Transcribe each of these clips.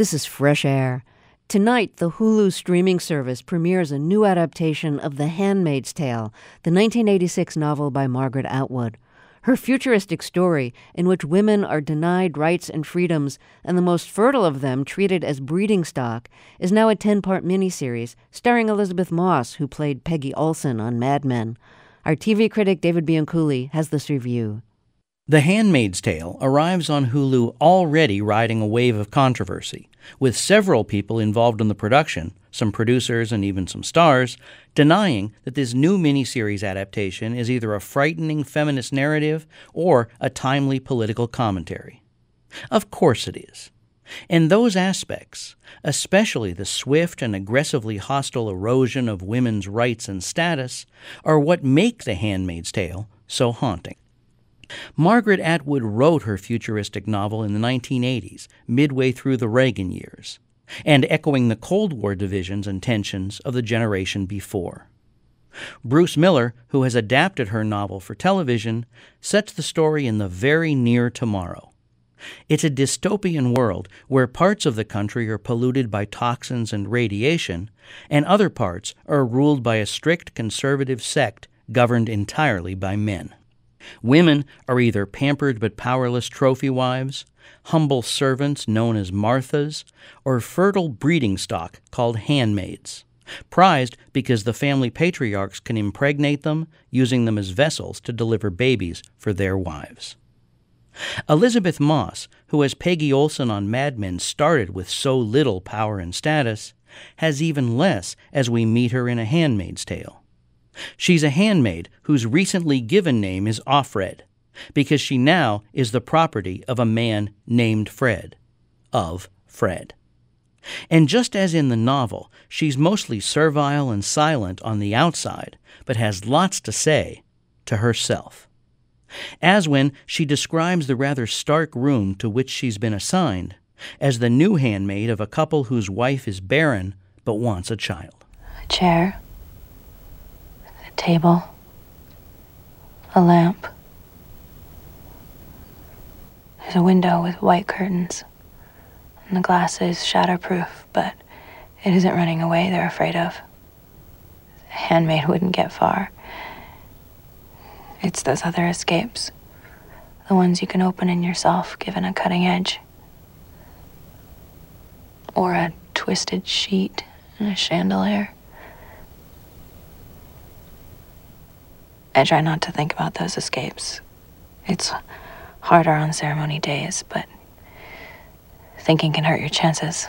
This is Fresh Air. Tonight, the Hulu streaming service premieres a new adaptation of The Handmaid's Tale, the 1986 novel by Margaret Atwood. Her futuristic story, in which women are denied rights and freedoms, and the most fertile of them treated as breeding stock, is now a 10-part miniseries starring Elizabeth Moss, who played Peggy Olson on Mad Men. Our TV critic David Bianculli has this review. The Handmaid's Tale arrives on Hulu already riding a wave of controversy, with several people involved in the production, some producers and even some stars, denying that this new miniseries adaptation is either a frightening feminist narrative or a timely political commentary. Of course it is. And those aspects, especially the swift and aggressively hostile erosion of women's rights and status, are what make The Handmaid's Tale so haunting. Margaret Atwood wrote her futuristic novel in the 1980s, midway through the Reagan years, and echoing the Cold War divisions and tensions of the generation before. Bruce Miller, who has adapted her novel for television, sets the story in the very near tomorrow. It's a dystopian world where parts of the country are polluted by toxins and radiation, and other parts are ruled by a strict conservative sect governed entirely by men. Women are either pampered but powerless trophy wives, humble servants known as Marthas, or fertile breeding stock called handmaids, prized because the family patriarchs can impregnate them, using them as vessels to deliver babies for their wives. Elizabeth Moss, who as Peggy Olson on Mad Men started with so little power and status, has even less as we meet her in A Handmaid's Tale. She's a handmaid whose recently given name is Offred, because she now is the property of a man named Fred, of Fred. And just as in the novel, she's mostly servile and silent on the outside, but has lots to say to herself. As when she describes the rather stark room to which she's been assigned as the new handmaid of a couple whose wife is barren but wants a child. A chair. Table, a lamp. There's a window with white curtains, and the glass is shatterproof, but it isn't running away they're afraid of. A handmaid wouldn't get far. It's those other escapes, the ones you can open in yourself given a cutting edge. Or a twisted sheet and a chandelier. I try not to think about those escapes. It's harder on ceremony days, but thinking can hurt your chances.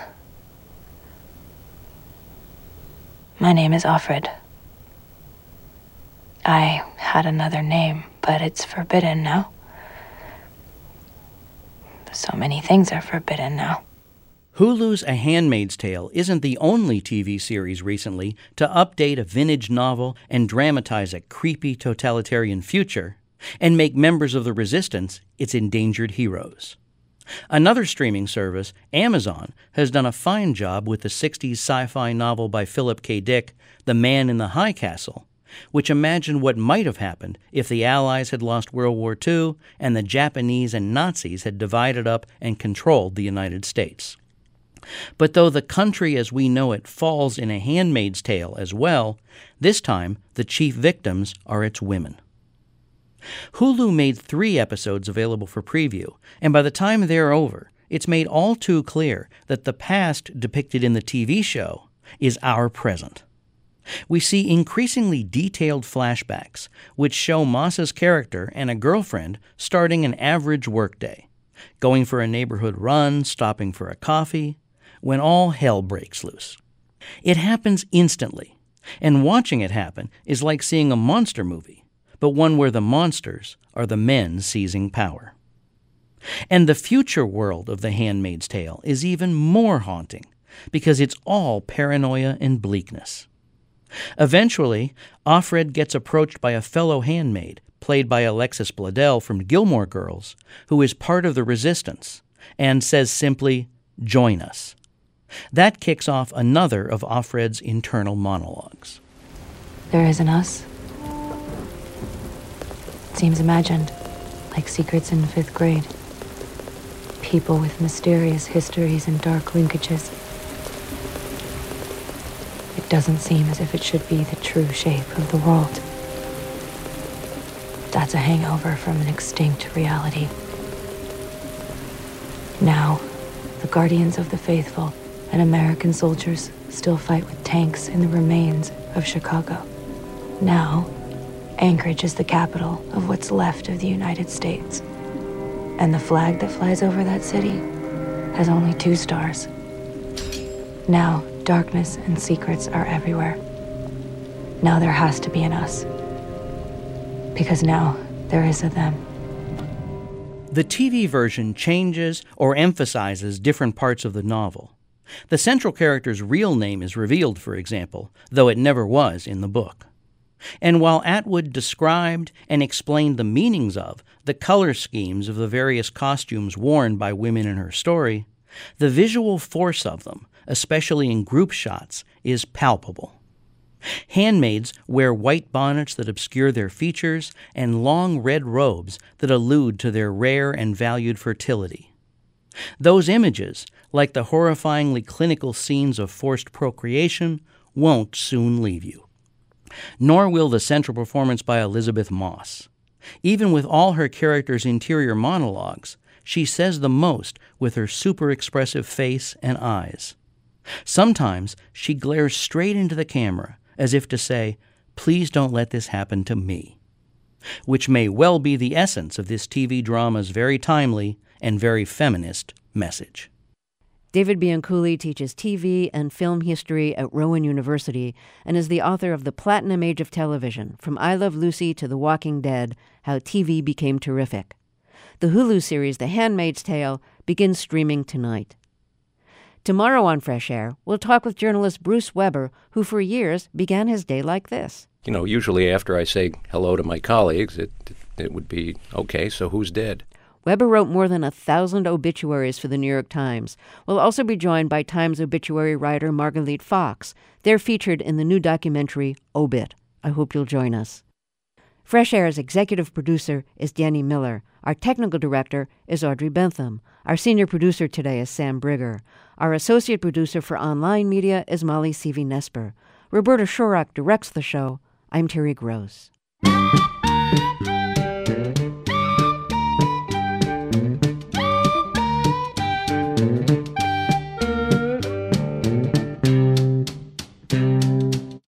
My name is Offred. I had another name, but it's forbidden now. So many things are forbidden now. Hulu's A Handmaid's Tale isn't the only TV series recently to update a vintage novel and dramatize a creepy totalitarian future and make members of the resistance its endangered heroes. Another streaming service, Amazon, has done a fine job with the 60s sci-fi novel by Philip K. Dick, The Man in the High Castle, which imagined what might have happened if the Allies had lost World War II and the Japanese and Nazis had divided up and controlled the United States. But though the country as we know it falls in A Handmaid's Tale as well, this time the chief victims are its women. Hulu made 3 episodes available for preview, and by the time they're over, it's made all too clear that the past depicted in the TV show is our present. We see increasingly detailed flashbacks, which show Moss's character and a girlfriend starting an average workday, going for a neighborhood run, stopping for a coffee, when all hell breaks loose. It happens instantly, and watching it happen is like seeing a monster movie, but one where the monsters are the men seizing power. And the future world of The Handmaid's Tale is even more haunting, because it's all paranoia and bleakness. Eventually, Offred gets approached by a fellow handmaid, played by Alexis Bledel from Gilmore Girls, who is part of the resistance, and says simply, "Join us." That kicks off another of Offred's internal monologues. There isn't us. It seems imagined, like secrets in 5th grade. people with mysterious histories and dark linkages. It doesn't seem as if it should be the true shape of the world. That's a hangover from an extinct reality. Now, the guardians of the faithful and American soldiers still fight with tanks in the remains of Chicago. Now, Anchorage is the capital of what's left of the United States. And the flag that flies over that city has only 2 stars. Now, darkness and secrets are everywhere. Now there has to be an us. Because now there is a them. The TV version changes or emphasizes different parts of the novel. The central character's real name is revealed, for example, though it never was in the book. And while Atwood described and explained the meanings of the color schemes of the various costumes worn by women in her story, the visual force of them, especially in group shots, is palpable. Handmaids wear white bonnets that obscure their features and long red robes that allude to their rare and valued fertility. Those images, like the horrifyingly clinical scenes of forced procreation, won't soon leave you. Nor will the central performance by Elizabeth Moss. Even with all her character's interior monologues, she says the most with her super-expressive face and eyes. Sometimes she glares straight into the camera, as if to say, "Please don't let this happen to me," which may well be the essence of this TV drama's very timely and very feminist message. David Bianculli teaches TV and film history at Rowan University and is the author of The Platinum Age of Television, From I Love Lucy to The Walking Dead, How TV Became Terrific. The Hulu series The Handmaid's Tale begins streaming tonight. Tomorrow on Fresh Air, we'll talk with journalist Bruce Weber, who for years began his day like this. You know, usually after I say hello to my colleagues, it would be, okay, so who's dead? Weber wrote more than 1,000 obituaries for the New York Times. We'll also be joined by Times obituary writer Margalit Fox. They're featured in the new documentary, Obit. I hope you'll join us. Fresh Air's executive producer is Danny Miller. Our technical director is Audrey Bentham. Our senior producer today is Sam Brigger. Our associate producer for online media is Molly Seavey-Nesper. Roberta Shorrock directs the show. I'm Terry Gross.